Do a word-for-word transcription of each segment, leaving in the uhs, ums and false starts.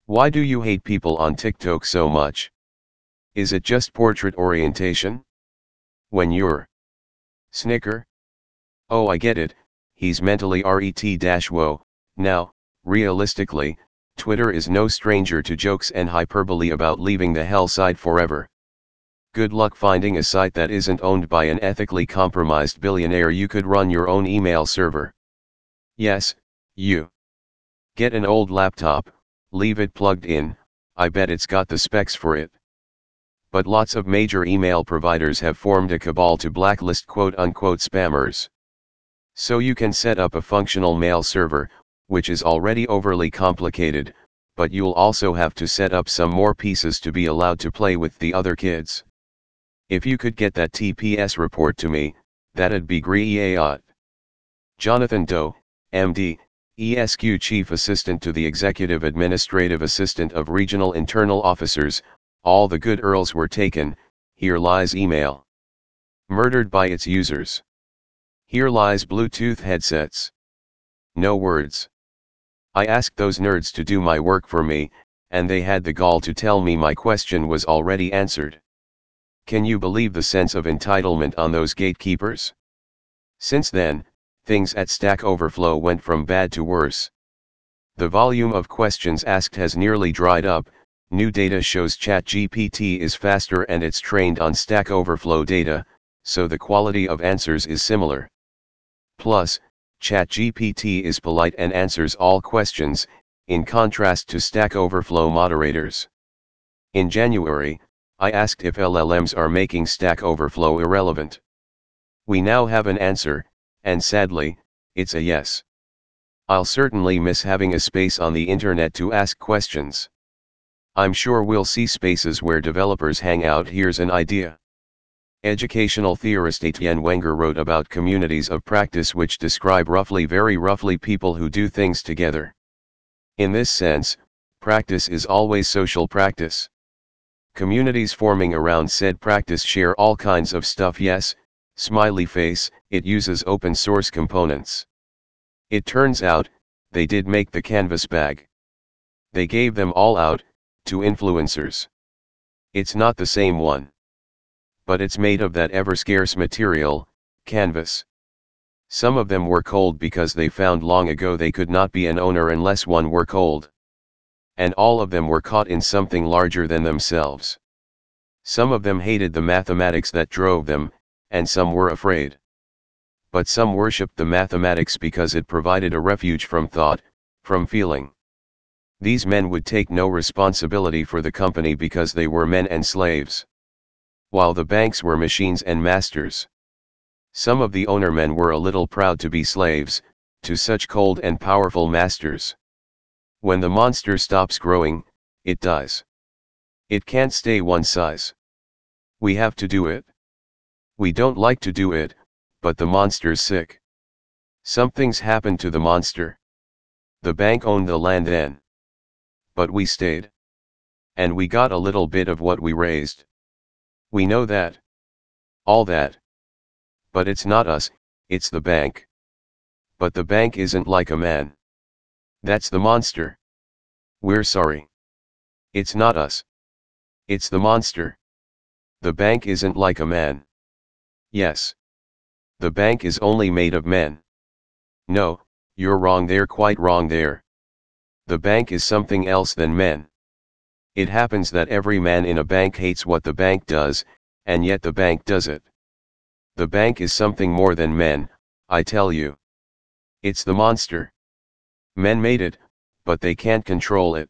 Why do you hate people on TikTok so much? Is it just portrait orientation? When you're snicker? Oh, I get it, he's mentally ret-whoa. Now, realistically, Twitter is no stranger to jokes and hyperbole about leaving the hell site forever. Good luck finding a site that isn't owned by an ethically compromised billionaire. You could run your own email server. Yes, you. Get an old laptop, leave it plugged in, I bet it's got the specs for it. But lots of major email providers have formed a cabal to blacklist quote-unquote spammers. So you can set up a functional mail server, which is already overly complicated, but you'll also have to set up some more pieces to be allowed to play with the other kids. If you could get that T P S report to me, that'd be great. Jonathan Doe, M D, E S Q Chief Assistant to the Executive Administrative Assistant of Regional Internal Officers, all the good earls were taken, here lies email. Murdered by its users. Here lies Bluetooth headsets. No words. I asked those nerds to do my work for me, and they had the gall to tell me my question was already answered. Can you believe the sense of entitlement on those gatekeepers? Since then, things at Stack Overflow went from bad to worse. The volume of questions asked has nearly dried up. New data shows ChatGPT is faster and it's trained on Stack Overflow data, so the quality of answers is similar. Plus, ChatGPT is polite and answers all questions, in contrast to Stack Overflow moderators. In January, I asked if L L Ms are making Stack Overflow irrelevant. We now have an answer, and sadly, it's a yes. I'll certainly miss having a space on the internet to ask questions. I'm sure we'll see spaces where developers hang out. Here's an idea. Educational theorist Etienne Wenger wrote about communities of practice which describe roughly very roughly people who do things together. In this sense, practice is always social practice. Communities forming around said practice share all kinds of stuff. Yes, smiley face, it uses open source components. It turns out, they did make the Canvas bag. They gave them all out, to influencers. It's not the same one. But it's made of that ever-scarce material, Canvas. Some of them were cold because they found long ago they could not be an owner unless one were cold. And all of them were caught in something larger than themselves. Some of them hated the mathematics that drove them, and some were afraid. But some worshipped the mathematics because it provided a refuge from thought, from feeling. These men would take no responsibility for the company because they were men and slaves. While the banks were machines and masters. Some of the owner men were a little proud to be slaves, to such cold and powerful masters. When the monster stops growing, it dies. It can't stay one size. We have to do it. We don't like to do it, but the monster's sick. Something's happened to the monster. The bank owned the land then. But we stayed. And we got a little bit of what we raised. We know that. All that. But it's not us, it's the bank. But the bank isn't like a man. That's the monster. We're sorry. It's not us. It's the monster. The bank isn't like a man. Yes. The bank is only made of men. No, you're wrong there, quite wrong there. The bank is something else than men. It happens that every man in a bank hates what the bank does, and yet the bank does it. The bank is something more than men, I tell you. It's the monster. Men made it, but they can't control it.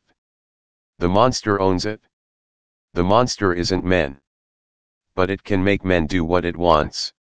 The monster owns it. The monster isn't men. But it can make men do what it wants.